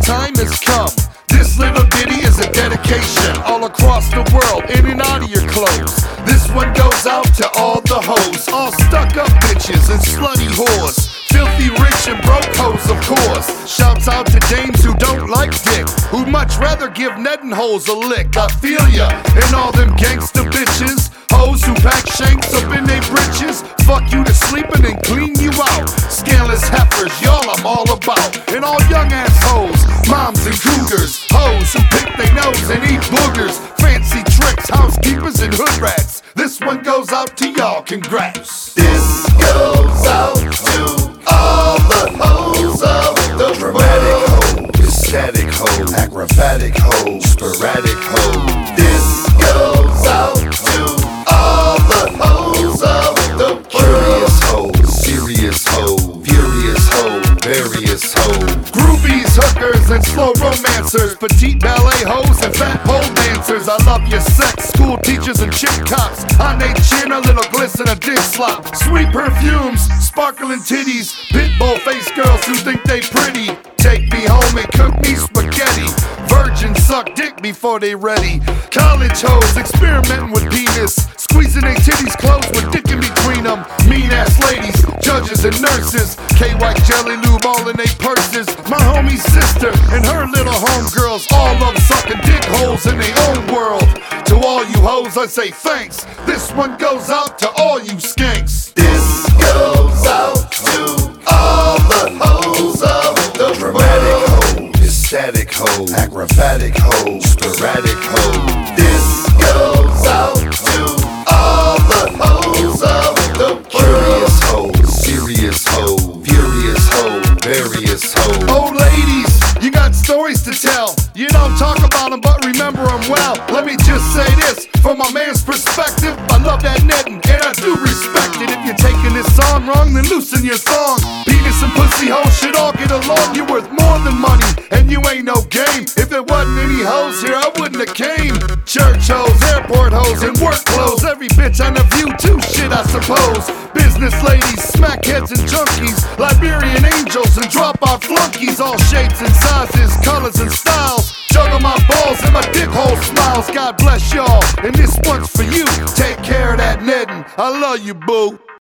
time has come. This little ditty is a dedication all across the world, in and out of your clothes. This one goes out to all the hoes, all stuck up bitches and slutty whores, filthy rich and broke hoes, of course. Shouts out to dames who don't like dick, who'd much rather give netting hoes a lick. I feel ya, and all them gangsta bitches, hoes who pack shanks up in they britches, fuck you to sleeping and clean you out. Scandalous heifers, y'all I'm all about. And all young ass hoes, moms and cougars, hoes who pick their nose and eat boogers, fancy tricks, housekeepers and hood rats. This one goes out to y'all, congrats. This goes out to all the hoes of the dramatic hoe, ecstatic hoe, acrobatic hoe, sporadic hoe. This goes out to all the hoes of the curious hoe, serious hoe, furious hoe, various hoe. Groupies, hookers, and slow romancers, petite ballet hoes and fat pole dancers. I love your sex, school teachers and chick cops. On they chin, a little glisten, a dick slop. Sweet perfumes, sparkling titties, pit bull face girls who think they pretty. Take me home and cook me spaghetti. Virgins suck dick before they ready. College hoes experimenting with penis, squeezing their titties closed with dick in between them. Mean ass ladies, judges and nurses, K-White jelly lube all in they purses. My homie's sister and her little homegirls all love sucking dick holes in their own world. To all you hoes I say thanks. This one goes out to all you skanks. This goes out to all the hoes of the dramatic hoe, ecstatic hoe, acrobatic hoe, sporadic hoe. This goes out to all the hoes of the curious hoe, serious hoe, furious hoe, various hoe. Old ladies, you got stories to tell. You don't talk about them, but remember them well. Let me just say this, from a man's perspective, I love that netting, and I do respect it. If you're taking this song wrong, then loosen your thong. Penis and pussy hoes should all get along. You're worth more than money, and you ain't no game. If there wasn't any hoes here, I wouldn't have came. Church hoes, airport hoes, and work clothes. Every bitch on the View too, shit I suppose. Business ladies, smackheads and junkies, Liberian angels and drop-out flunkies. All shapes and sizes, colors and styles. Juggle my balls and my dick hole smiles. God bless y'all, and this one's for you. Take care of that netting. I love you, boo.